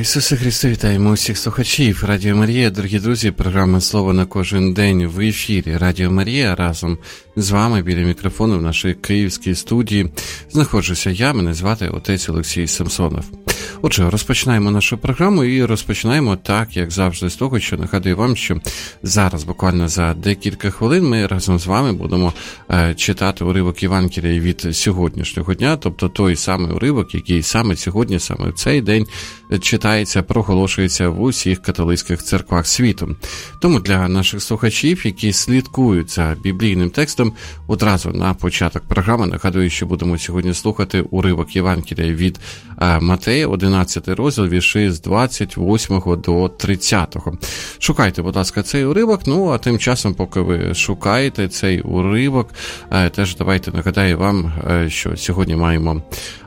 Ісусе Христе, вітаємо усіх слухачів Радіо Марія, дорогі друзі, програма «Слово на кожен день» в ефірі Радіо Марія. Разом з вами біля мікрофону в нашій київській студії знаходжуся я, мене звати отець Олексій Самсонов. Отже, розпочинаємо нашу програму і розпочинаємо так, як завжди, з того, що нагадую вам, що зараз, буквально за декілька хвилин, ми разом з вами будемо читати уривок Євангелія від сьогоднішнього дня, тобто той самий уривок, який саме сьогодні, саме в цей день читається, проголошується в усіх католицьких церквах світу. Тому для наших слухачів, які слідкують за біблійним текстом, одразу на початок програми нагадую, що будемо сьогодні слухати уривок Євангелія від Матея, 11 розділ, вірші з 28 до 30. Шукайте, будь ласка, цей уривок, а тим часом, поки ви шукаєте цей уривок, теж давайте нагадаю вам, що сьогодні маємо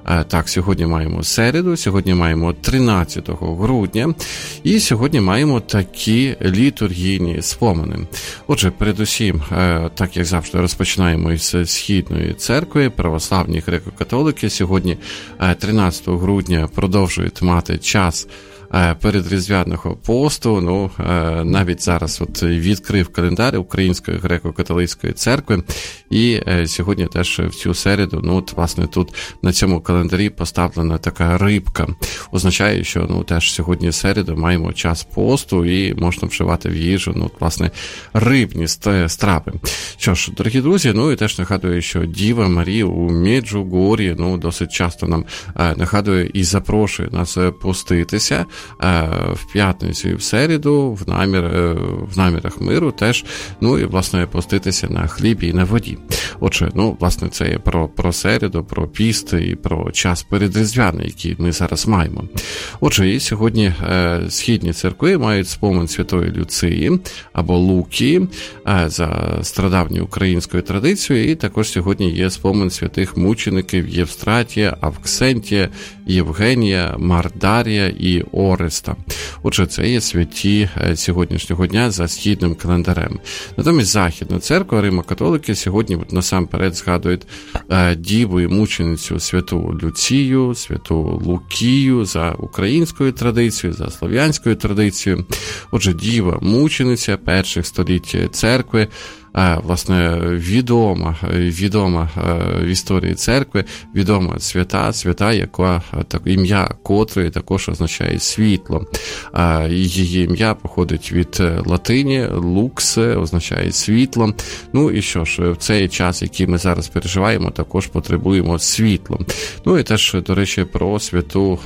середу, сьогодні маємо 13 грудня, і сьогодні маємо такі літургійні спомини. Отже, передусім, так як завжди, розпочинаємо із Східної церкви, православні греко-католики. Сьогодні, 13 грудня, продовжують мати час передріздвяного посту. Навіть зараз відкрив календар Української греко-католицької церкви, і сьогодні теж в цю середу, власне, тут на цьому календарі поставлена така рибка. Означає, що, теж сьогодні середу маємо час посту і можна вживати в їжу, власне, рибні страви. Що ж, дорогі друзі, і теж нагадую, що Діва Марія у Меджугор'ї, досить часто нам нагадує і запрошує нас поститися в п'ятницю і в середу, в намірах миру теж, і, власне, поститися на хлібі і на воді. Отже, власне, це є про середу, про піст і про час передріздвяний, який ми зараз маємо. Отже, і сьогодні східні церкви мають спомин Святої Люції або Лукії за стародавньою українською традицією, і також сьогодні є спомин святих мучеників Євстратія, Авксентія, Євгенія, Мардарія і Ореста. Отже, це є святі сьогоднішнього дня за східним календарем. Натомість Західна церква, Римо-католики, сьогодні насамперед згадують діву і мученицю святу Люцію, святу Лукію за українською традицією, за слов'янською традицією. Отже, діва-мучениця перших століть церкви, власне, відома в історії церкви, відома свята, яка ім'я котрої також означає світло. Її ім'я походить від латині, лукс означає світло. І що ж, в цей час, який ми зараз переживаємо, також потребуємо світло. І теж, до речі, про святу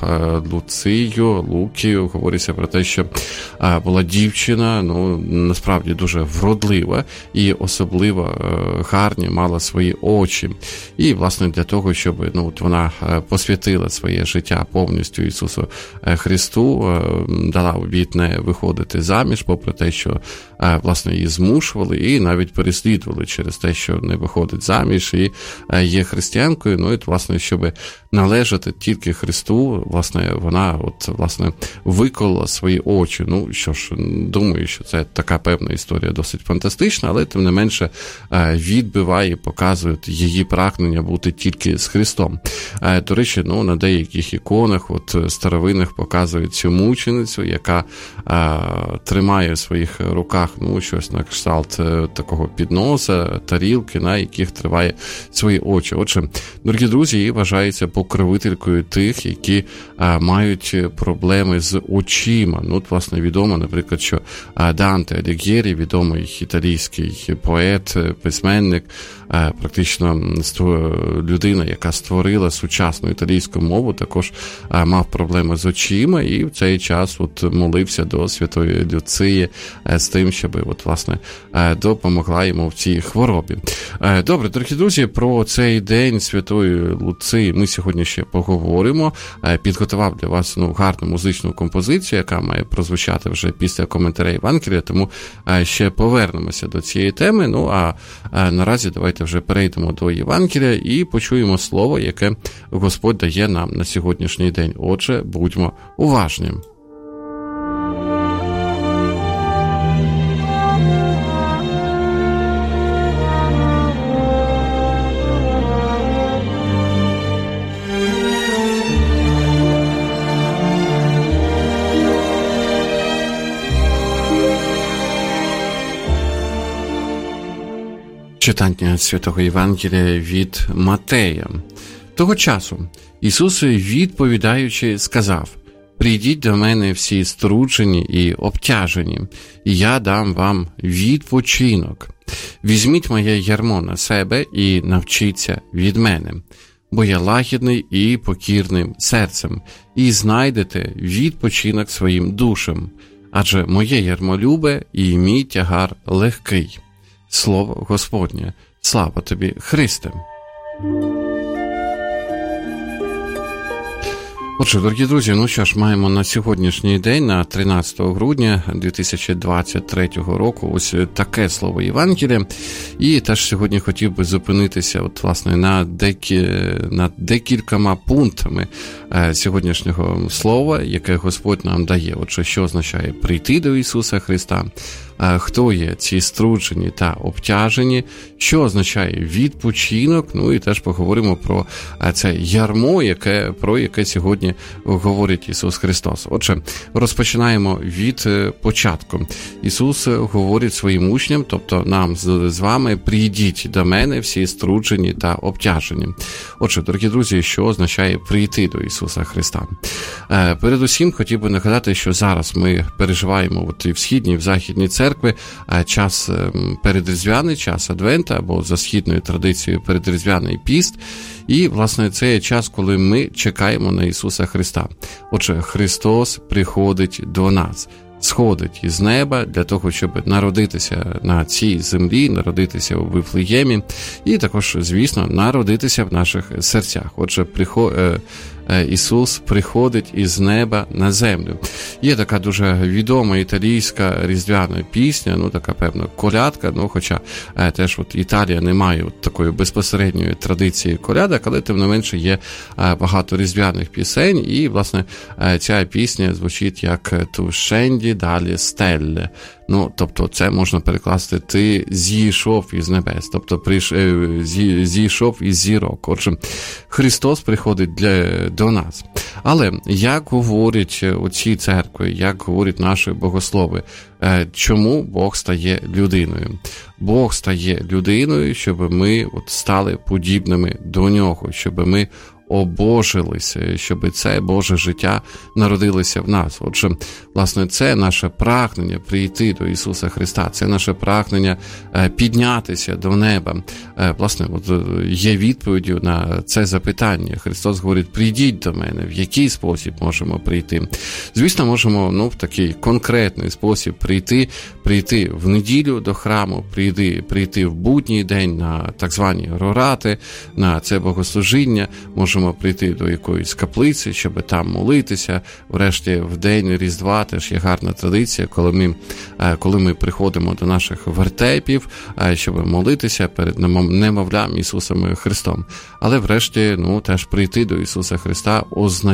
Луцію, Лукію, говориться про те, що була дівчина, насправді дуже вродлива і особливо гарні мала свої очі. І, власне, для того, щоб вона посвятила своє життя повністю Ісусу Христу, дала обіт не виходити заміж, попри те, що, власне, її змушували і навіть переслідували через те, що не виходить заміж і є християнкою. І, власне, щоб належати тільки Христу, власне, вона виколола свої очі. Що ж, думаю, що це така певна історія досить фантастична, але тим не менше відбиває, показує її прагнення бути тільки з Христом. До речі, на деяких іконах старовинних показують цю мученицю, яка тримає в своїх руках щось на кшталт такого підноса, тарілки, на яких триває свої очі. Отже, дорогі друзі, її вважається покровителькою тих, які мають проблеми з очима. Власне, відомо, наприклад, що Данте Аліг'єрі, відомий італійський поет, письменник, практично людина, яка створила сучасну італійську мову, також мав проблеми з очима і в цей час молився до Святої Люції з тим, щоб власне допомогла йому в цій хворобі. Добре, дорогі друзі, про цей день Святої Луції ми сьогодні ще поговоримо. Підготував для вас гарну музичну композицію, яка має прозвучати вже після коментаря Євангелія, тому ще повернемося до цієї теми. А наразі давайте вже перейдемо до Євангелія і почуємо слово, яке Господь дає нам на сьогоднішній день. Отже, будьмо уважні. Читання Святого Євангелія від Матея. Того часу Ісус, відповідаючи, сказав: «Прийдіть до мене всі струджені і обтяжені, і я дам вам відпочинок. Візьміть моє ярмо на себе і навчіться від мене, бо я лагідний і покірним серцем, і знайдете відпочинок своїм душам, адже моє ярмо любе і мій тягар легкий». Слово Господнє. Слава тобі, Христе! Отже, дорогі друзі, ну що ж, маємо на сьогоднішній день, на 13 грудня 2023 року, ось таке слово Євангелія. І теж сьогодні хотів би зупинитися, от, власне, над декількома пунктами сьогоднішнього слова, яке Господь нам дає. Отже, що означає прийти до Ісуса Христа, хто є ці струджені та обтяжені, що означає відпочинок, ну і теж поговоримо про це ярмо, про яке сьогодні говорить Ісус Христос. Отже, розпочинаємо від початку. Ісус говорить своїм учням, тобто нам з вами: прийдіть до мене всі струджені та обтяжені. Отже, дорогі друзі, що означає прийти до Ісуса Христа? Передусім, хотів би нагадати, що зараз ми переживаємо от і в Східній, і в Західній церкві час передріздвяний, час Адвента, або за східною традицією передріздвяний піст. І, власне, це є час, коли ми чекаємо на Ісуса Христа. Отже, Христос приходить до нас, сходить із неба для того, щоб народитися на цій землі, народитися у Вифлеємі і також, звісно, народитися в наших серцях. Отже, Ісус приходить із неба на землю. Є така дуже відома італійська різдвяна пісня, ну така певна колядка, ну хоча теж от Італія не має от такої безпосередньої традиції колядок, але тим не менше є багато різдвяних пісень, і, власне, ця пісня звучить як «Tu scendi dalle stelle». Ну, тобто це можна перекласти «ти зійшов із небес», тобто зійшов із зірок. Отже, Христос приходить до нас. Але як говорять у цій церкві, як говорять наші богослови, чому Бог стає людиною? Бог стає людиною, щоб ми от стали подібними до Нього, щоб ми обожилися, щоб це Боже життя народилося в нас. Отже, власне, це наше прагнення прийти до Ісуса Христа, це наше прагнення піднятися до неба. Власне, от є відповіддю на це запитання. Христос говорить: прийдіть до мене. В який спосіб можемо прийти? Звісно, можемо в такий конкретний спосіб прийти в неділю до храму, прийти в будній день на так звані рорати, на це богослужіння, можемо прийти до якоїсь каплиці, щоб там молитися. Врешті, в день Різдва теж є гарна традиція, коли ми приходимо до наших вертепів, щоб молитися перед немовлям Ісусом Христом. Але врешті, теж прийти до Ісуса Христа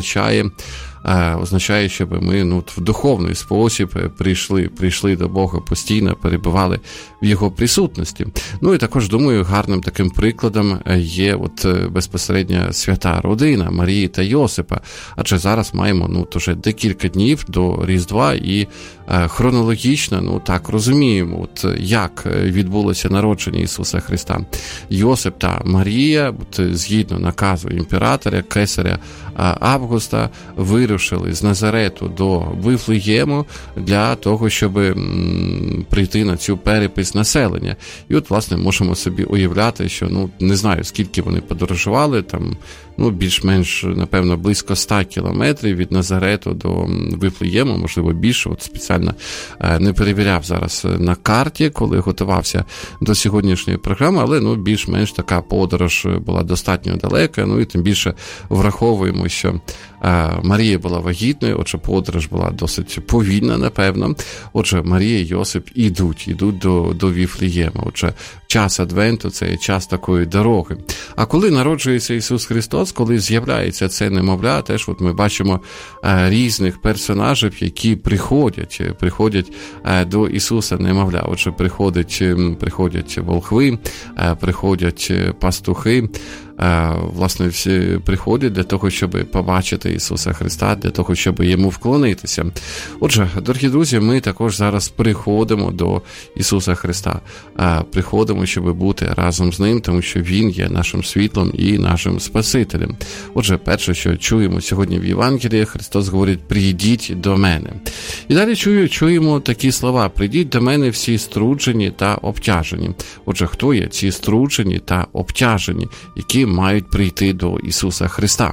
означає, щоб ми в духовний спосіб прийшли до Бога, постійно перебували в Його присутності. Ну і також, думаю, гарним таким прикладом є безпосередньо свята родина Марії та Йосипа, адже зараз маємо вже декілька днів до Різдва і хронологічно, так розуміємо, як відбулося народження Ісуса Христа. Йосип та Марія, згідно наказу імператора, кесаря Августа, вирушили з Назарету до Вифлеєму для того, щоб прийти на цю перепис населення. І власне, можемо собі уявляти, що, не знаю, скільки вони подорожували, там, більш-менш, напевно, близько 100 кілометрів від Назарету до Вифлеєму, можливо, більше, спеціально не перевіряв зараз на карті, коли готувався до сьогоднішньої програми, але, більш-менш така подорож була достатньо далека, і тим більше враховуємо, що Марія була вагітною, отже, подорож була досить повільна, напевно. Отже, Марія і Йосип ідуть до Віфлеєма. Отже, час Адвенту – це час такої дороги. А коли народжується Ісус Христос, коли з'являється це немовля, теж ми бачимо різних персонажів, які приходять до Ісуса немовля. Отже, приходять волхви, приходять пастухи, власне, всі приходять для того, щоб побачити Ісуса Христа, для того, щоб Йому вклонитися. Отже, дорогі друзі, ми також зараз приходимо до Ісуса Христа. тому щоб бути разом з ним, тому що він є нашим світлом і нашим Спасителем. Отже, перше, що чуємо сьогодні в Євангелії, Христос говорить: «Прийдіть до мене». І далі чуємо такі слова: «Прийдіть до мене всі струджені та обтяжені». Отже, хто є ці струджені та обтяжені, які мають прийти до Ісуса Христа?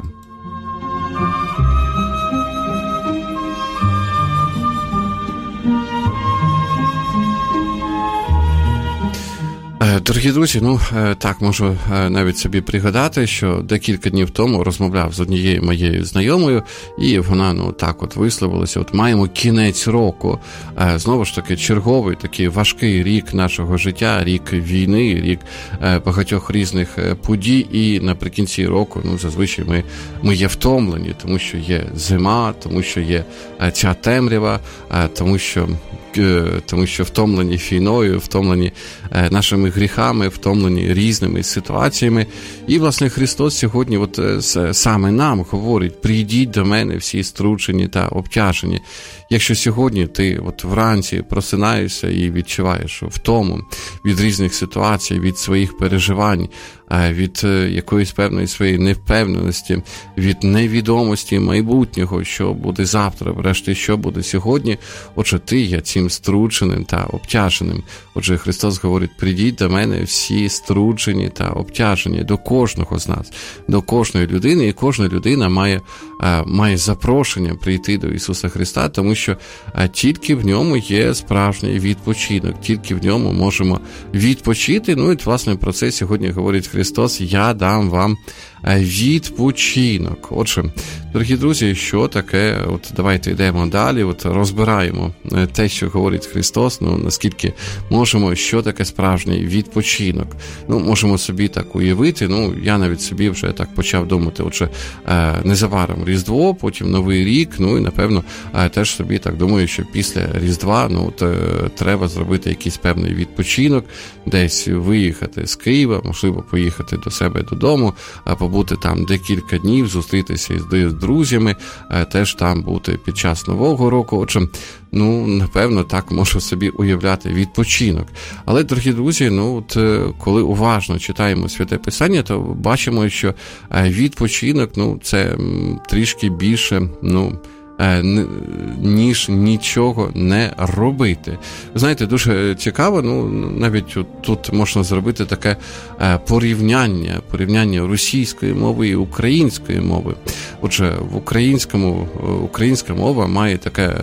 Дорогі друзі, так, можу навіть собі пригадати, що декілька днів тому розмовляв з однією моєю знайомою, і вона, так от висловилася: маємо кінець року, знову ж таки, черговий такий важкий рік нашого життя, рік війни, рік багатьох різних подій, і наприкінці року, зазвичай ми є втомлені, тому що є зима, тому що є ця темрява, тому що втомлені війною, втомлені нашими гріхами, втомлені різними ситуаціями. І, власне, Христос сьогодні саме нам говорить: «Прийдіть до мене всі струджені та обтяжені». Якщо сьогодні ти вранці просинаєшся і відчуваєш втому від різних ситуацій, від своїх переживань, від якоїсь певної своєї невпевненості, від невідомості майбутнього, що буде завтра, врешті, що буде сьогодні, отже, ти є цим струдженим та обтяженим. Отже, Христос говорить: «Прийдіть до мене всі струджені та обтяжені», до кожного з нас, до кожної людини, і кожна людина має запрошення прийти до Ісуса Христа, тому що тільки в ньому є справжній відпочинок, тільки в ньому можемо відпочити. І, власне, про це сьогодні говорить Христос: «Я дам вам відпочинок». Отже, дорогі друзі, що таке? Давайте йдемо далі, розбираємо те, що говорить Христос, наскільки можемо, що таке справжній відпочинок. Можемо собі так уявити, я навіть собі вже так почав думати, отже, незабаром Різдво, потім Новий рік, і, напевно, теж собі так думаю, що після Різдва, треба зробити якийсь певний відпочинок, десь виїхати з Києва, можливо, поїхати до себе додому, побути там декілька днів, зустрітися з друзями, теж там бути під час Нового року. Отже, напевно, так можу собі уявляти відпочинок. Але, дорогі друзі, коли уважно читаємо Святе Писання, то бачимо, що відпочинок, це трішки більше, ніж нічого не робити. Ви знаєте, дуже цікаво, навіть тут можна зробити таке порівняння російської мови і української мови. Отже, українська мова має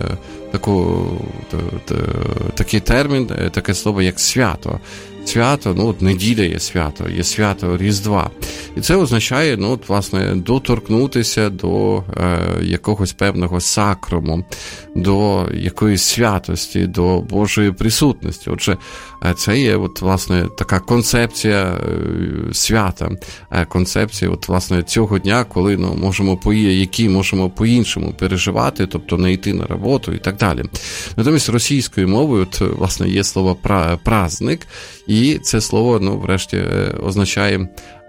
такий термін, таке слово, як свято. Свято, неділя є свято Різдва. І це означає, власне, доторкнутися до якогось певного сакруму, до якоїсь святості, до Божої присутності. Отже, це є, власне, така концепція свята, концепція, власне, цього дня, коли, які можемо по-іншому переживати, тобто не йти на роботу і так далі. Натомість російською мовою, власне, є слово «праздник», і це слово, врешті, означає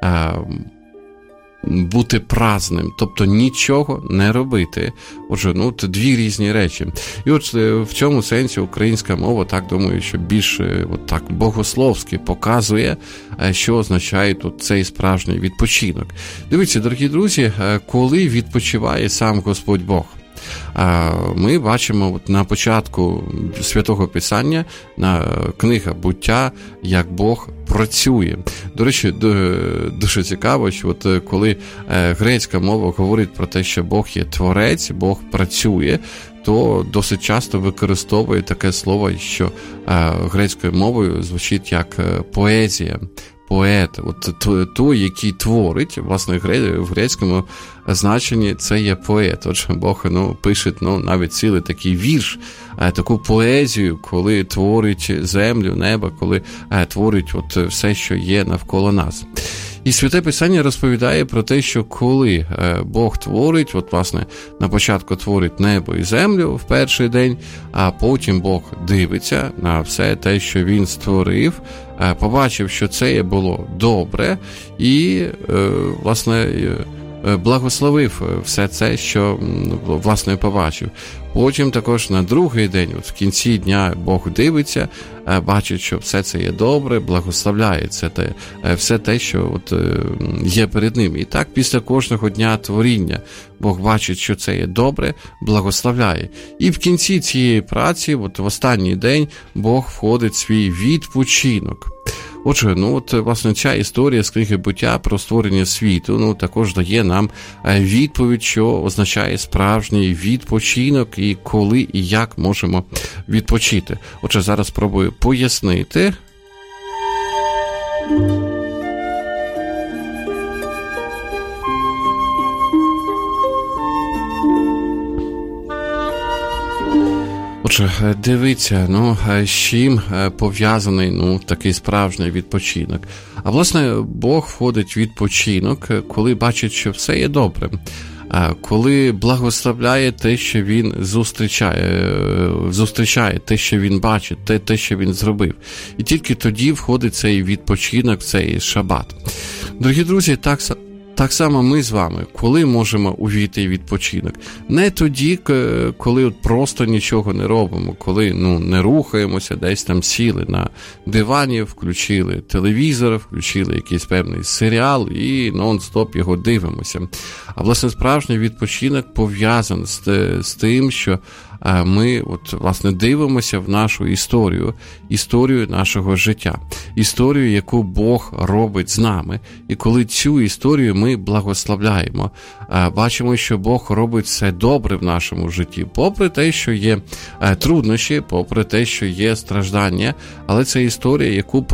бути праздним, тобто нічого не робити. Отже, дві різні речі. І в цьому сенсі українська мова, так думаю, що більш так богословськи показує, що означає тут цей справжній відпочинок. Дивіться, дорогі друзі, коли відпочиває сам Господь Бог. Ми бачимо на початку Святого Писання, книга Буття, як Бог працює. До речі, дуже цікаво, що коли грецька мова говорить про те, що Бог є творець, Бог працює, то досить часто використовує таке слово, що грецькою мовою звучить як поезія. Поет, той, який творить, власне, в грецькому значенні це є поет. Отже, Бог пише навіть цілий такий вірш, таку поезію, коли творить землю, небо, коли творить все, що є навколо нас. І Святе Писання розповідає про те, що коли Бог творить, власне, на початку творить небо і землю в перший день, а потім Бог дивиться на все те, що Він створив, побачив, що це було добре, і, власне, благословив все це, що, власне, побачив. Потім також на другий день, от в кінці дня, Бог дивиться, бачить, що все це є добре, благословляє все те, що от є перед ним. І так після кожного дня творіння Бог бачить, що це є добре, благословляє. І в кінці цієї праці, от в останній день, Бог входить в свій відпочинок. Отже, власне, ця історія з книги «Буття» про створення світу, також дає нам відповідь, що означає справжній відпочинок і коли і як можемо відпочити. Отже, зараз спробую пояснити. Отже, дивіться, з чим пов'язаний такий справжній відпочинок. А власне, Бог входить в відпочинок, коли бачить, що все є добре. Коли благословляє те, що він зустрічає те, що він бачить, те, що він зробив. І тільки тоді входить цей відпочинок, цей шабат. Дорогі друзі, так само ми з вами, коли можемо увійти в відпочинок? Не тоді, коли просто нічого не робимо, коли не рухаємося, десь там сіли на дивані, включили телевізор, включили якийсь певний серіал і нон-стоп його дивимося. А власне справжній відпочинок пов'язаний з тим, що ми власне дивимося в нашу історію нашого життя, історію, яку Бог робить з нами. І коли цю історію ми благословляємо, бачимо, що Бог робить все добре в нашому житті, попри те, що є труднощі, попри те, що є страждання, але це історія,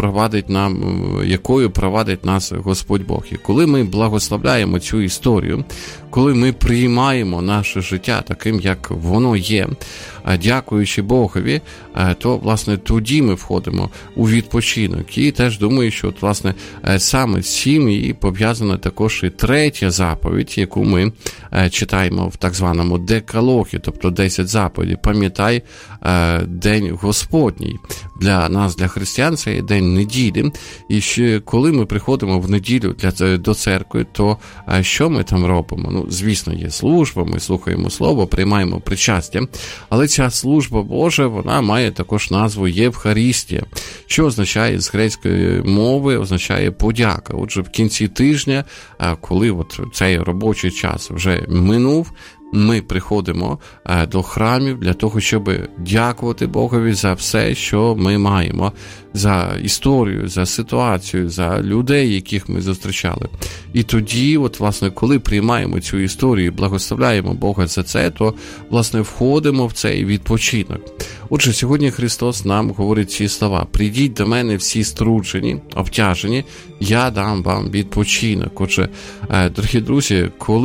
якою провадить нас Господь Бог. І коли ми благословляємо цю історію, коли ми приймаємо наше життя таким, як воно є, дякуючи Богові, то, власне, тоді ми входимо у відпочинок. І теж думаю, що, власне, саме з цим і пов'язана також і третя заповідь, яку ми читаємо в так званому декалогі, тобто 10 заповідей. Пам'ятай День Господній. Для нас, для християн, це є день неділі. І ще коли ми приходимо в неділю до церкви, то що ми там робимо? Звісно, є служба, ми слухаємо слово, приймаємо причастя, але ця служба Божа, вона має також назву Євхаристія, що означає з грецької мови, означає подяка. Отже, в кінці тижня, коли цей робочий час вже минув, ми приходимо до храмів для того, щоб дякувати Богові за все, що ми маємо, за історію, за ситуацію, за людей, яких ми зустрічали. І тоді, власне, коли приймаємо цю історію і благословляємо Бога за це, то, власне, входимо в цей відпочинок. Отже, сьогодні Христос нам говорить ці слова: «Прийдіть до мене всі струджені, обтяжені, я дам вам відпочинок». Отже, дорогі друзі,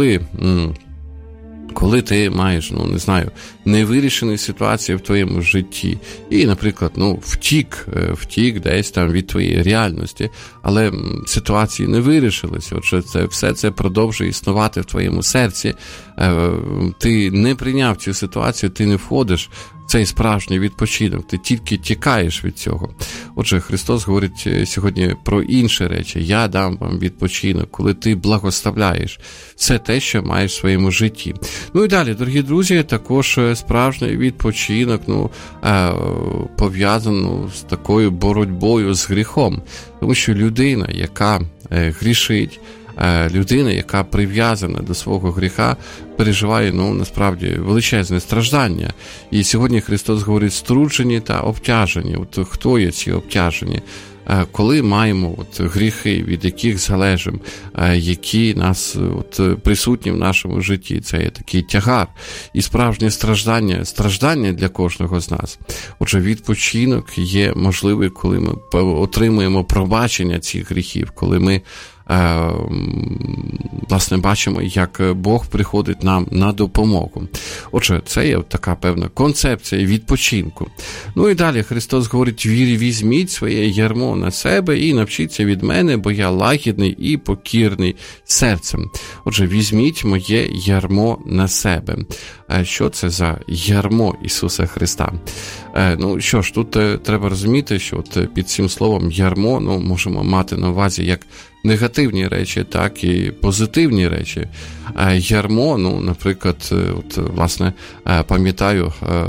коли ти маєш, невирішені ситуації в твоєму житті і, наприклад, втік десь там від твоєї реальності, але ситуації не вирішилися, отже, все це продовжує існувати в твоєму серці, ти не прийняв цю ситуацію, ти не входиш в цей справжній відпочинок, ти тільки тікаєш від цього. Отже, Христос говорить сьогодні про інші речі. Я дам вам відпочинок, коли ти благословляєш все те, що маєш в своєму житті. І далі, дорогі друзі, також справжній відпочинок, пов'язаний з такою боротьбою з гріхом. Тому що людина, яка грішить, людина, яка прив'язана до свого гріха, переживає, насправді, величезне страждання. І сьогодні Христос говорить струджені та обтяжені. Хто є ці обтяжені? Коли маємо гріхи, від яких залежимо, які нас присутні в нашому житті, це є такий тягар і справжнє страждання для кожного з нас. Отже, відпочинок є можливий, коли ми отримуємо пробачення цих гріхів, коли ми власне бачимо, як Бог приходить нам на допомогу. Отже, це є така певна концепція відпочинку. І далі Христос говорить: візьміть своє ярмо на себе і навчіться від мене, бо я лагідний і покірний серцем. Отже, візьміть моє ярмо на себе. Що це за ярмо Ісуса Христа? Що ж, тут треба розуміти, що під цим словом ярмо, можемо мати на увазі як негативні речі, так і позитивні речі. Ярмо, наприклад, от, власне, пам'ятаю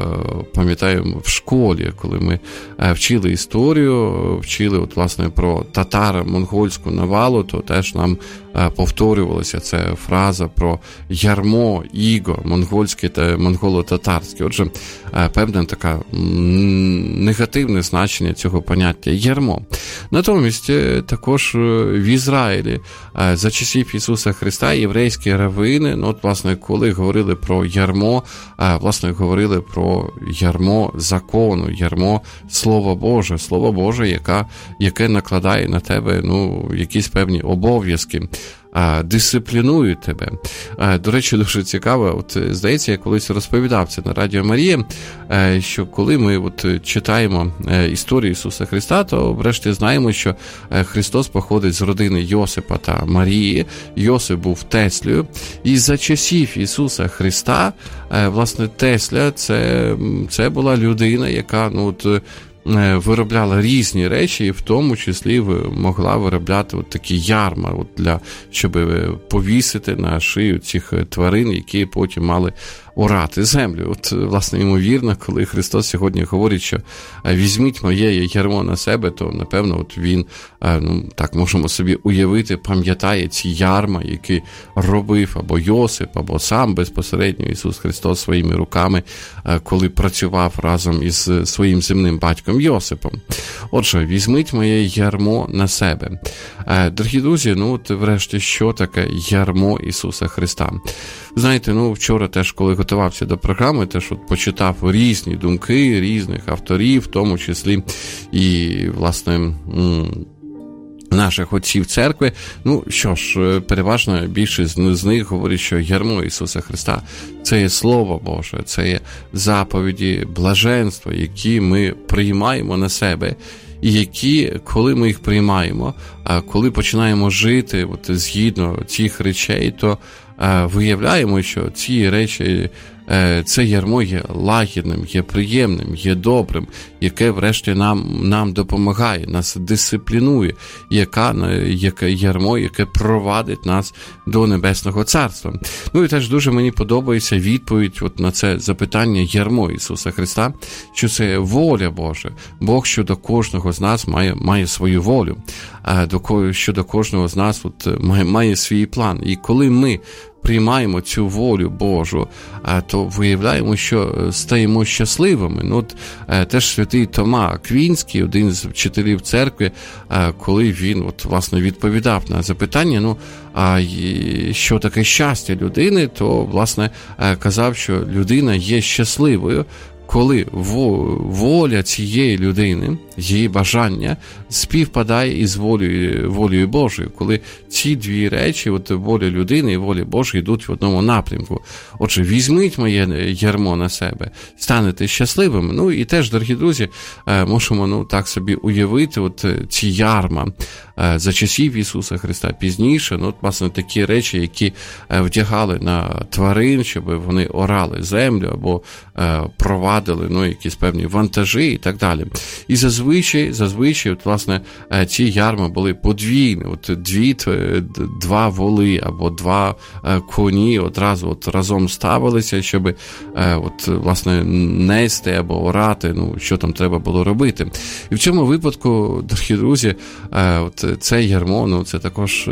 в школі, коли ми вчили історію, вчили, от, власне, про татаро-монгольську навалу, то теж нам повторювалася ця фраза про ярмо, іго, монгольське та монголо-татарське. Отже, певне таке негативне значення цього поняття ярмо. Натомість, також в Ізраїлі за часів Ісуса Христа єврейські равини, от, власне, коли говорили про ярмо, власне, говорили про ярмо закону, ярмо Слово Боже, яке накладає на тебе, якісь певні обов'язки, дисциплінують тебе. До речі, дуже цікаво, от, здається, я колись розповідав це на Радіо Марія, що коли ми от читаємо історію Ісуса Христа, то врешті знаємо, що Христос походить з родини Йосипа та Марії. Йосип був Теслею, і за часів Ісуса Христа, власне, Тесля це була людина, яка, виробляла різні речі, і в тому числі могла виробляти от такі ярма, щоб повісити на шию цих тварин, які потім мали орати землю. От, власне, ймовірно, коли Христос сьогодні говорить, що візьміть моє ярмо на себе, то, напевно, от він, так можемо собі уявити, пам'ятає ці ярма, які робив або Йосип, або сам безпосередньо Ісус Христос своїми руками, коли працював разом із своїм земним батьком Йосипом. Отже, візьміть моє ярмо на себе. Дорогі друзі, от врешті, що таке ярмо Ісуса Христа? Знаєте, вчора теж, коли готувався до програми, теж от почитав різні думки різних авторів, в тому числі і, власне, наших отців церкви. Що ж, переважно більшість з них говорить, що ярмо Ісуса Христа – це є Слово Боже, це є заповіді блаженства, які ми приймаємо на себе, і які, коли ми їх приймаємо, коли починаємо жити от, згідно цих речей, то виявляємо, що ці речі, це ярмо є лагідним, є приємним, є добрим, яке врешті нам допомагає, нас дисциплінує, яке ярмо, яке провадить нас до Небесного Царства. І теж дуже мені подобається відповідь от на це запитання ярмо Ісуса Христа, що це воля Божа. Бог щодо кожного з нас має свою волю, щодо кожного з нас от, має свій план. І коли ми приймаємо цю волю Божу, то виявляємо, що стаємо щасливими. Теж святий Тома Аквінський, один з вчителів церкви, коли він от, власне, відповідав на запитання, що таке щастя людини, то, власне, казав, що людина є щасливою, коли воля цієї людини, її бажання співпадає із волею Божою, коли ці дві речі, от воля людини і воля Божа, йдуть в одному напрямку. Отже, візьміть моє ярмо на себе, станете щасливими. І теж, дорогі друзі, можемо так собі уявити от ці ярма за часів Ісуса Христа пізніше, власне, такі речі, які вдягали на тварин, щоб вони орали землю або провадили якісь певні вантажі і так далі. І зазвичай, от, власне, ці ярма були подвійні, от два воли або два коні одразу от разом ставилися, щоб от, власне, нести або орати, що там треба було робити. І в цьому випадку, дорогі друзі, от це ярмо, це також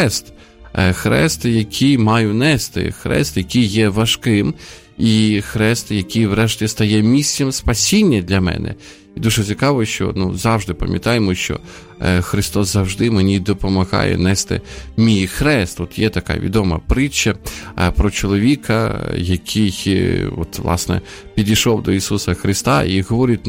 хрест, який маю нести, хрест, який є важким, і хрест, який врешті стає місцем спасіння для мене. І дуже цікаво, що завжди пам'ятаємо, що Христос завжди мені допомагає нести мій хрест. От є така відома притча про чоловіка, який от, власне, підійшов до Ісуса Христа і говорить,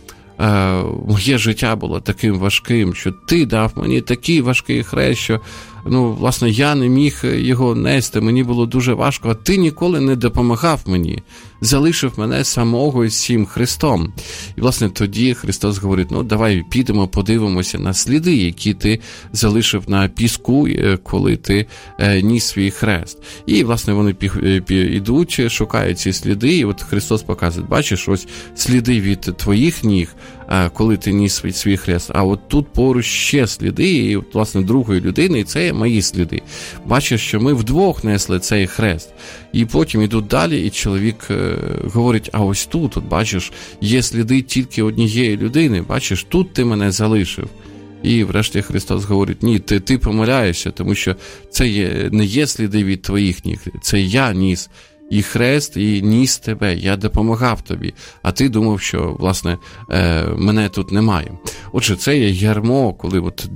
моє життя було таким важким, що ти дав мені такий важкий хрест, що власне, я не міг його нести, мені було дуже важко, а ти ніколи не допомагав мені, залишив мене самого із цим Христом. І, власне, тоді Христос говорить, давай підемо, подивимося на сліди, які ти залишив на піску, коли ти ніс свій хрест. І, власне, вони йдуть, шукають ці сліди, і от Христос показує, бачиш, ось сліди від твоїх ніг, коли ти ніс свій хрест, а от тут поруч ще сліди, і, власне, другої людини, і це мої сліди. Бачиш, що ми вдвох несли цей хрест. І потім йдуть далі, і чоловік говорить, а ось тут, от бачиш, є сліди тільки однієї людини, бачиш, тут ти мене залишив. І врешті Христос говорить, ні, ти помиляєшся, тому що це не є сліди від твоїх ніг, це я ніс і хрест, і ніс тебе, я допомагав тобі, а ти думав, що, власне, мене тут немає. Отже, це є ярмо, коли от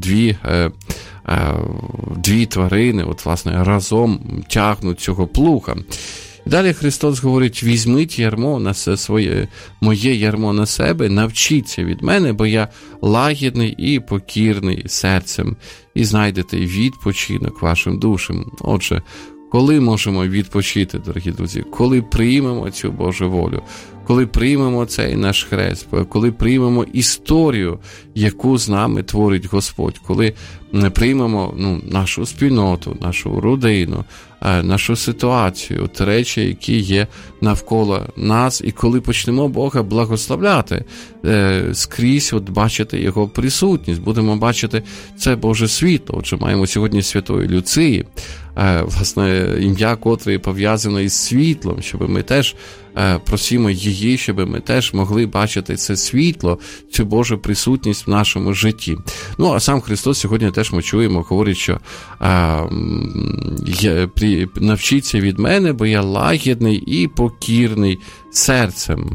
дві тварини, от, власне, разом тягнуть цього плуга. І далі Христос говорить, візьміть ярмо на моє ярмо на себе, навчіться від мене, бо я лагідний і покірний серцем, і знайдете відпочинок вашим душам. Отже, коли можемо відпочити, дорогі друзі? Коли приймемо цю Божу волю, коли приймемо цей наш хрест, коли приймемо історію, яку з нами творить Господь, коли приймемо нашу спільноту, нашу родину, нашу ситуацію, ті речі, які є навколо нас, і коли почнемо Бога благословляти, скрізь бачити Його присутність, будемо бачити це Боже світло. Отже, маємо сьогодні Святої Люції, власне, ім'я котрої пов'язано із світлом, щоб ми теж просимо її, щоб ми теж могли бачити це світло, цю Божу присутність в нашому житті. А сам Христос сьогодні теж ми чуємо, говорить, що навчіться від мене, бо я лагідний і покірний серцем.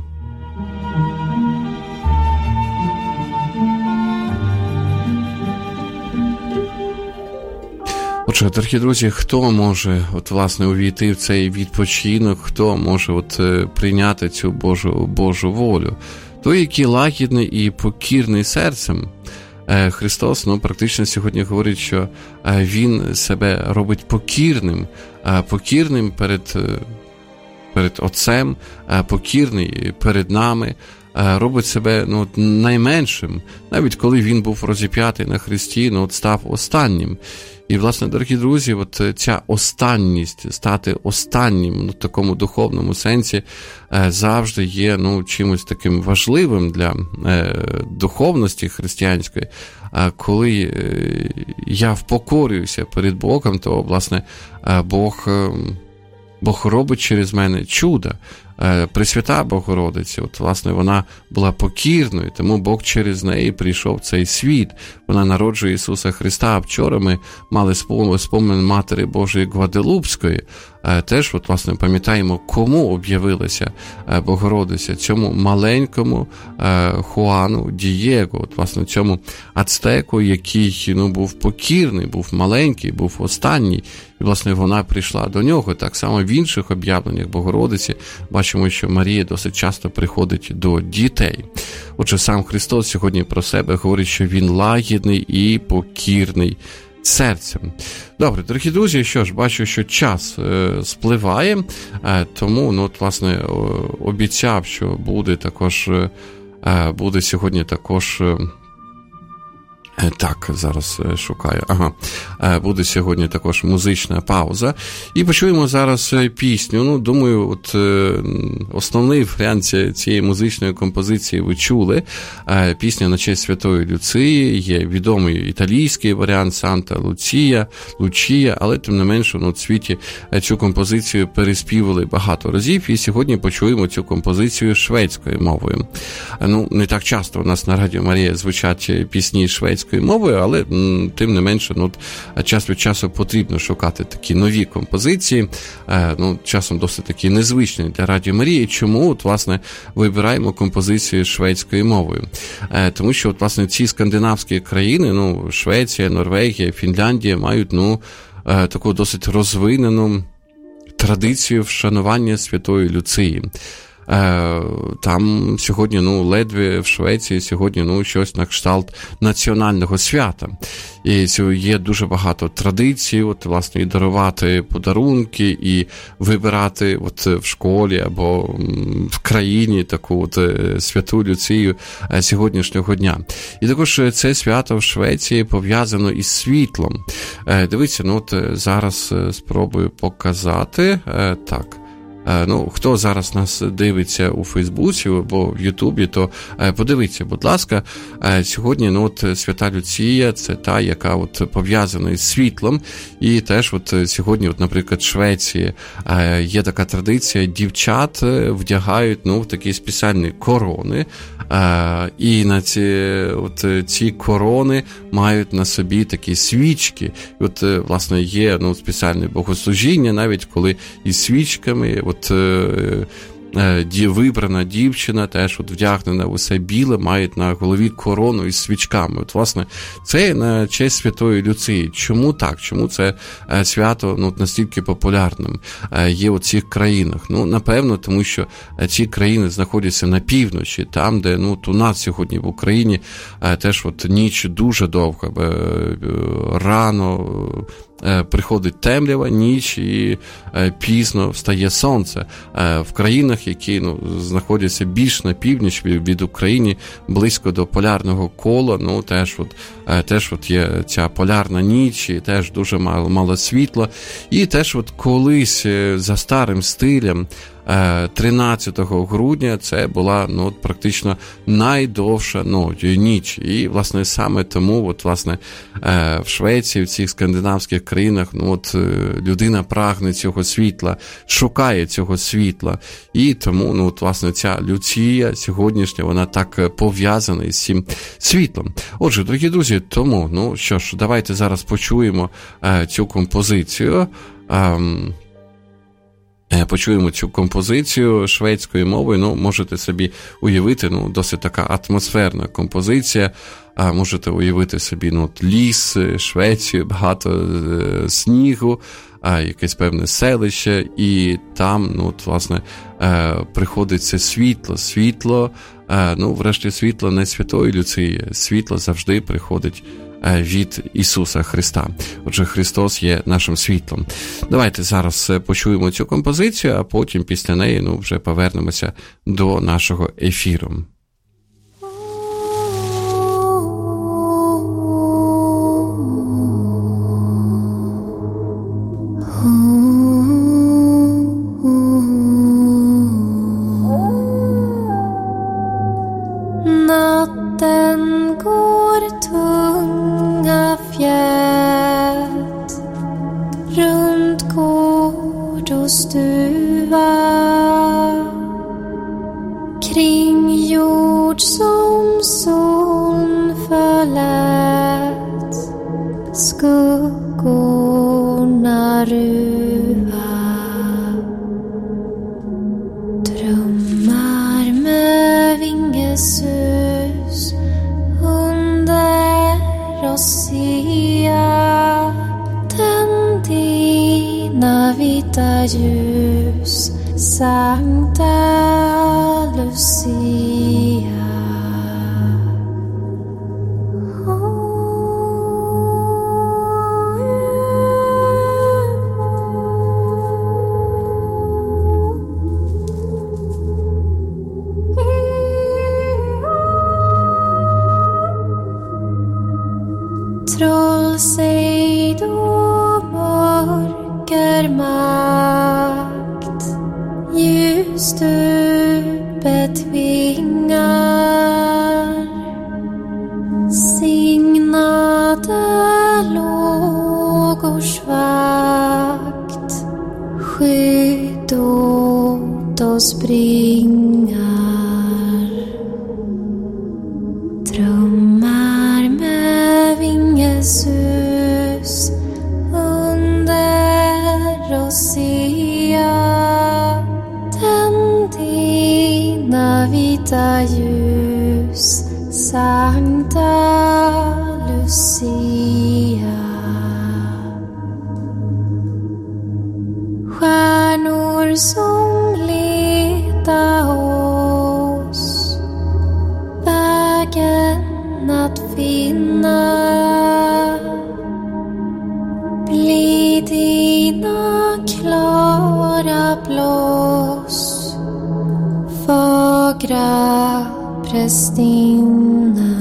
Отже, дорогі друзі, хто може, власне, увійти в цей відпочинок, хто може прийняти цю Божу волю? Той, який лагідний і покірний серцем. Христос, практично сьогодні говорить, що Він себе робить покірним перед Отцем, покірний перед нами, робить себе найменшим, навіть коли Він був розіп'ятий на хресті, став останнім. І, власне, дорогі друзі, ця останність, стати останнім в такому духовному сенсі завжди є чимось таким важливим для духовності християнської. Коли я впокорююся перед Богом, то, власне, Бог робить через мене чудо. Пресвята Богородиця, власне, вона була покірною, тому Бог через неї прийшов в цей світ. Вона народжує Ісуса Христа. Вчора ми мали спомин Матері Божої Гваделупської. Теж, власне, пам'ятаємо, кому об'явилася Богородиця, цьому маленькому Хуану Дієго, власне, цьому ацтеку, який був покірний, був маленький, був останній. І, власне, вона прийшла до нього. Так само в інших об'явленнях Богородиці бачимо, що Марія досить часто приходить до дітей. Отже, сам Христос сьогодні про себе говорить, що Він лагідний і покірний серцем. Добре, дорогі друзі, що ж, бачу, що час спливає, тому, власне, обіцяв, що буде сьогодні також... Так, зараз шукаю. Буде сьогодні також музична пауза. І почуємо зараз пісню. Думаю, основний варіант цієї музичної композиції ви чули. Пісня на честь Святої Люції, є відомий італійський варіант Санта Лучія, але тим не менше в світі цю композицію переспівали багато разів, і сьогодні почуємо цю композицію шведською мовою. Не так часто у нас на Радіо Марія звучать пісні шведською мовою, але тим не менше, час від часу потрібно шукати такі нові композиції, часом досить такі незвичні для Радіо Марії. Чому, власне, вибираємо композиції шведською мовою? Тому що, власне, ці скандинавські країни, Швеція, Норвегія, Фінляндія мають, таку досить розвинену традицію вшанування Святої Люції. там сьогодні, ледве в Швеції сьогодні, щось на кшталт національного свята. І є дуже багато традицій, власне, і дарувати подарунки, і вибирати в школі або в країні таку святу Люцію сьогоднішнього дня. І також це свято в Швеції пов'язано із світлом. Дивіться, зараз спробую показати. Так. Хто зараз нас дивиться у Фейсбуці або в Ютубі, то подивіться, будь ласка, сьогодні Свята Люція – це та, яка пов'язана із світлом, і теж сьогодні, наприклад, в Швеції є така традиція, дівчат вдягають в такі спеціальні корони, і на ці корони мають на собі такі свічки. І власне, є спеціальне богослужіння, навіть коли із свічками вибрана дівчина, теж вдягнена в усе біле, має на голові корону із свічками. Власне, це на честь Святої Люції. Чому так? Чому це свято настільки популярним є у цих країнах? Напевно, тому що ці країни знаходяться на півночі, там, де у нас сьогодні в Україні теж ніч дуже довга, рано приходить темрява, ніч і пізно встає сонце. В країнах, які знаходяться більш на північ від України, близько до полярного кола, теж є ця полярна ніч, і теж дуже мало світла. І теж колись за старим стилем 13 грудня це була практично найдовша ніч. І, власне, саме тому в Швеції, в цих скандинавських країнах людина прагне цього світла, шукає цього світла. І тому, власне, ця Люція сьогоднішня, вона так пов'язана із цим світлом. Отже, дорогі друзі, тому, що ж, давайте зараз почуємо цю композицію. Почуємо цю композицію шведською мовою, можете собі уявити, досить така атмосферна композиція, можете уявити собі, ліс, Швецію, багато снігу, якесь певне селище, і там, власне, приходить це світло, врешті світло не Святої Люції, світло завжди приходить від Ісуса Христа. Отже, Христос є нашим світлом. Давайте зараз почуємо цю композицію, а потім після неї вже повернемося до нашого ефіру. Natten går tunga fjät runt gård och stuva kring jord som solen förlät skuggorna ruva drömmar med vingesus under Rossia tänd dina vita ljus Sankta Lucia. Trollsejd och mörkermakt ljusstupet vingar signade lågors vakt skydd åt oss bringar drömmar med vingesus under Rossia tänd dina vita ljus Sankta Lucia. Stjärnor som leta finna. Bli dina klara blås, fagra prästinna.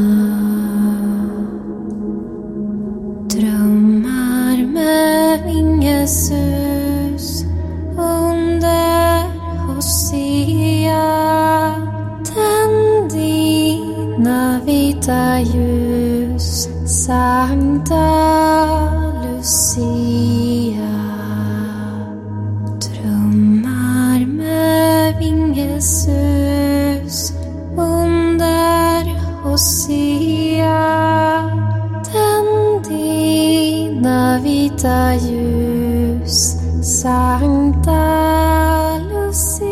Drömmar med vingesus under Hosea. Tänd dina vita ljus, Sankta Lucia. Drömmar med vingesus under Hosea. Tänd dina vita ljus, Sankta Lucia.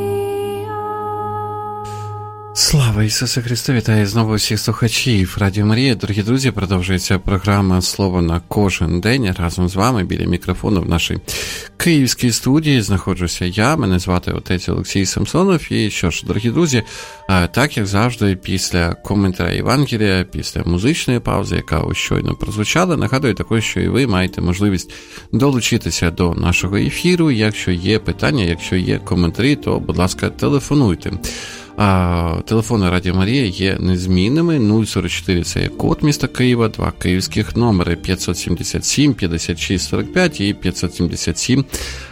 Слава Ісусу Христу! Вітаю знову всіх слухачів Радіо Марія. Дорогі друзі, продовжується програма «Слово на кожен день». Разом з вами біля мікрофону в нашій київській студії знаходжуся я. Мене звати отець Олексій Самсонов. І що ж, дорогі друзі, так як завжди, після коментаря Євангелія, після музичної паузи, яка ось щойно прозвучала, нагадую також, що і ви маєте можливість долучитися до нашого ефіру. Якщо є питання, якщо є коментарі, то, будь ласка, телефонуйте. Телефони Радіо Марія є незмінними. 044 – це є код міста Києва, 2 київських номери 577 56 45 і 577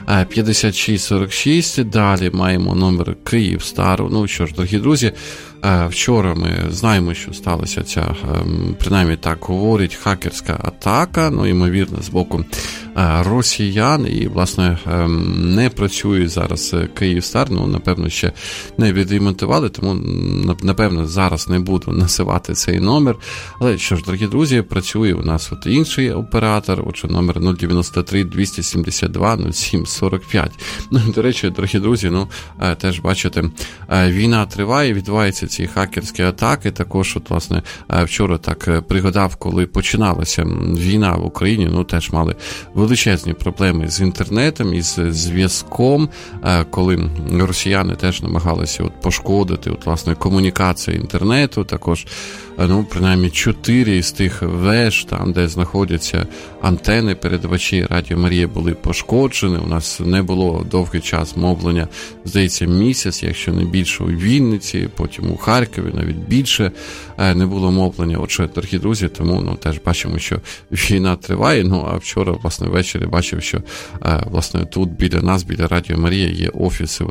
56 46. Далі маємо номер Київстару. Ну що ж, дорогі друзі, вчора ми знаємо, що сталася ця, принаймні так говорять, хакерська атака, ймовірно, з боку росіян, і, власне, не працює зараз Київстар, напевно, ще не відремонтували, тому, напевно, зараз не буду називати цей номер. Але, що ж, дорогі друзі, працює у нас от інший оператор, отже, номер 093 272 07 45. До речі, дорогі друзі, теж бачите, війна триває, відбуваються ці хакерські атаки. Також, от, власне, вчора так пригадав, коли починалася війна в Україні, теж мали величезні проблеми з інтернетом, із зв'язком, коли росіяни теж намагалися пошкодити, власне, комунікацію інтернету. Також, принаймні 4 з тих веж, там, де знаходяться антени, передавачі Радіо Марія, були пошкоджені. У нас не було довгий час мовлення, здається, місяць, якщо не більше, у Вінниці, потім у Харкові, навіть більше не було мовлення. Отже, дорогі друзі, тому теж бачимо, що війна триває. А вчора, власне, ввечері бачив, що, власне, тут біля нас, біля Радіо Марія, є офіси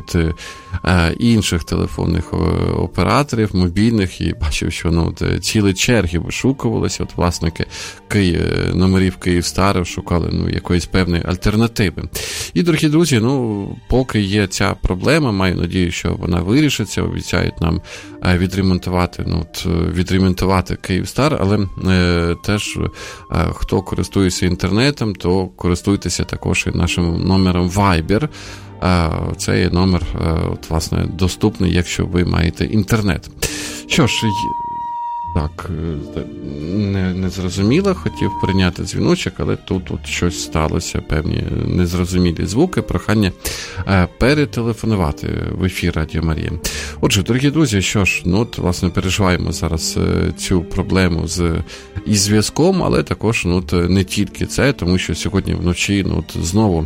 інших телефонних операторів, мобільних, і бачив, що цілі черги вишукувалися, власники номерів Київстару шукали якоїсь певної альтернативи. І, дорогі друзі, поки є ця проблема, маю надію, що вона вирішиться, обіцяють нам відремонтувати Київстар, але теж, хто користується інтернетом, то користуйтеся також і нашим номером Viber. Це є номер, власне, доступний, якщо ви маєте інтернет. Що ж, так, не зрозуміло, хотів прийняти дзвіночок, але тут щось сталося, певні незрозумілі звуки, прохання перетелефонувати в ефір Радіо Марія. Отже, дорогі друзі, що ж, власне, переживаємо зараз цю проблему із зв'язком, але також не тільки це, тому що сьогодні вночі знову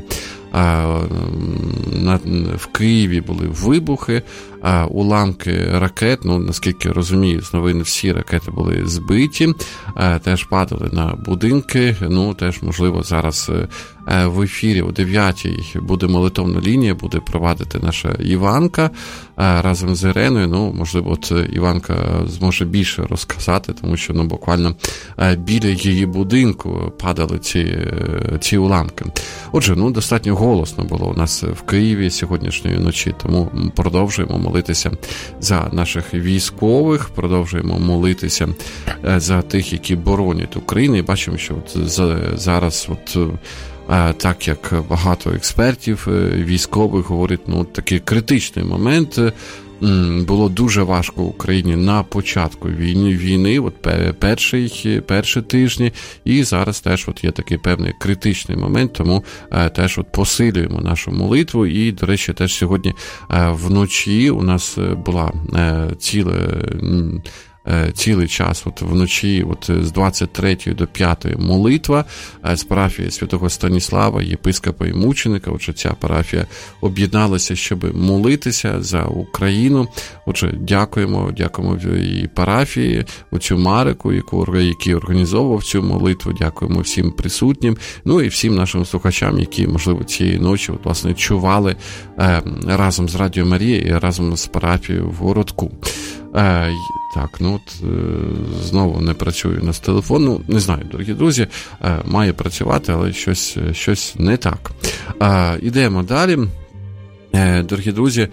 в Києві були вибухи, уламки ракет, наскільки розумію, знову не всі ракети були збиті, теж падали на будинки, теж, можливо, зараз в ефірі о 9-й буде молитовна лінія, буде провадити наша Іванка разом з Іреною, можливо, Іванка зможе більше розказати, тому що, буквально біля її будинку падали ці уламки. Отже, достатньо голосно було у нас в Києві сьогоднішньої ночі, тому продовжуємо молитися за наших військових, продовжуємо молитися за тих, які боронять Україну, і бачимо, що зараз так як багато експертів, військових говорять, такий критичний момент. Було дуже важко Україні на початку війни, перші тижні, і зараз теж є такий певний критичний момент, тому теж посилюємо нашу молитву. І, до речі, теж сьогодні вночі у нас була ціла цілий час, от вночі, от з 23 до 5 молитва з парафії святого Станіслава, єпископа і мученика. Отже, ця парафія об'єдналася, щоб молитися за Україну. Отже, дякуємо і парафії, оцю Марику, який організовував цю молитву. Дякуємо всім присутнім, ну і всім нашим слухачам, які, можливо, цієї ночі, от, власне, чували разом з Радіо Марія і разом з парафією в городку. Так, ну от знову не працює у нас телефон. Ну, не знаю, дорогі друзі, має працювати, але щось не так. Ідемо далі. Дорогі друзі,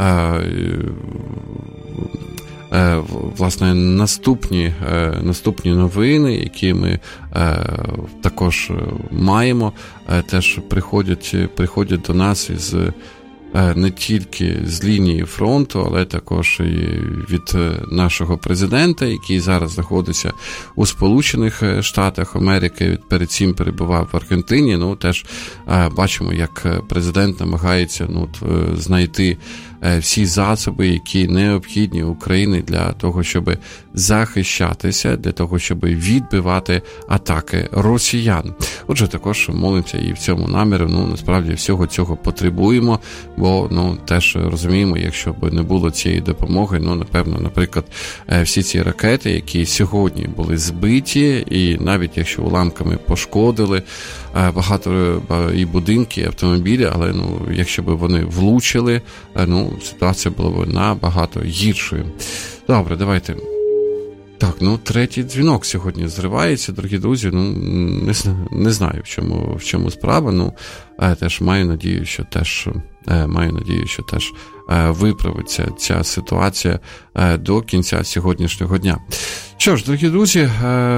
власне, наступні новини, які ми також маємо, теж приходять до нас із не тільки з лінії фронту, але також і від нашого президента, який зараз знаходиться у Сполучених Штатах Америки, перед цим перебував в Аргентині. Ну, теж бачимо, як президент намагається знайти всі засоби, які необхідні Україні для того, щоб захищатися, для того, щоб відбивати атаки росіян. Отже, також молимося і в цьому намірі, насправді всього цього потребуємо, бо, теж розуміємо, якщо б не було цієї допомоги, напевно, наприклад, всі ці ракети, які сьогодні були збиті, і навіть якщо уламками пошкодили багато і будинки, і автомобілі, але, якщо б вони влучили, ситуація була б набагато гіршою. Добре, давайте. Так, третій дзвінок сьогодні зривається, дорогі друзі, не знаю, в чому справа, теж маю надію, що теж виправиться ця ситуація до кінця сьогоднішнього дня. Що ж, дорогі друзі,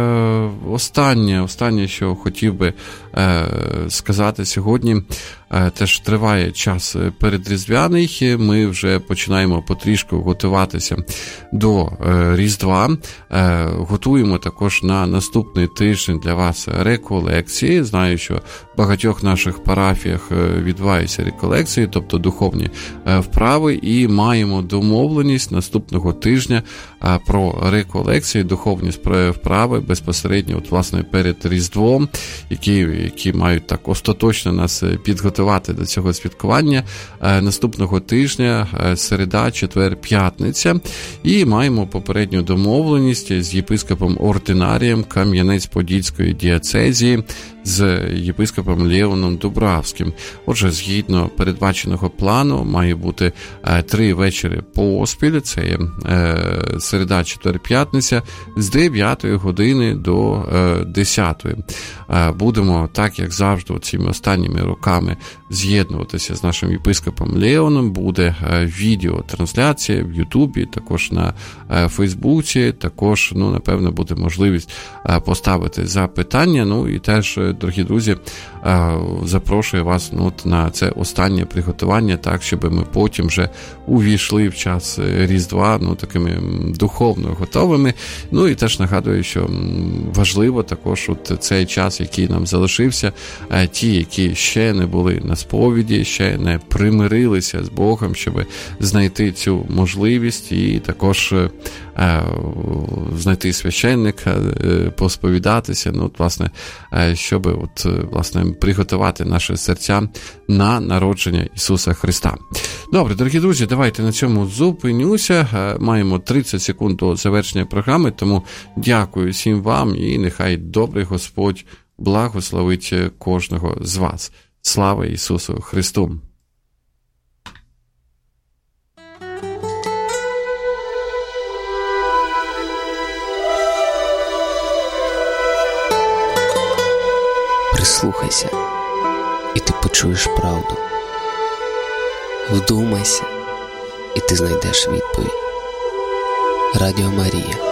останнє, що хотів би сказати сьогодні, теж триває час передріздвяний, ми вже починаємо потрішку готуватися до Різдва, готуємо також на наступний тиждень для вас реколекції. Знаю, що в багатьох наших парафіях відбуваються реколекції, тобто духовні вправи, і маємо домовленість наступного тижня про реколекції, духовні вправи безпосередньо, власне, перед Різдвом, які мають так остаточно нас підготувати до цього святкування. Наступного тижня, середа, четвер, п'ятниця, і маємо попередню домовленість з єпископом-ординарієм Кам'янець-Подільської дієцезії, з єпископом Леоном Дубравським. Отже, згідно передбаченого плану, має бути 3 вечори поспіль, це є середа, четвер, п'ятниця, з 9 години до 10. Будемо, так як завжди, цими останніми роками з'єднуватися з нашим єпископом Леоном. Буде відеотрансляція в Ютубі, також на Фейсбуці, також, напевно, буде можливість поставити запитання. І теж, дорогі друзі, запрошую вас на це останнє приготування, так, щоб ми потім вже увійшли в час Різдва, такими духовно готовими. І теж нагадую, що важливо також цей час, який нам залишився, ті, які ще не були на сповіді, ще не примирилися з Богом, щоб знайти цю можливість і також знайти священника, посповідатися, власне, щоб приготувати наші серця на народження Ісуса Христа. Добре, дорогі друзі, давайте на цьому зупинюся. Маємо 30 секунд до завершення програми, тому дякую всім вам і нехай добрий Господь благословить кожного з вас. Слава Ісусу Христу! Прислухайся, і ти почуєш правду. Вдумайся, і ти знайдеш відповідь. Радіо Марія.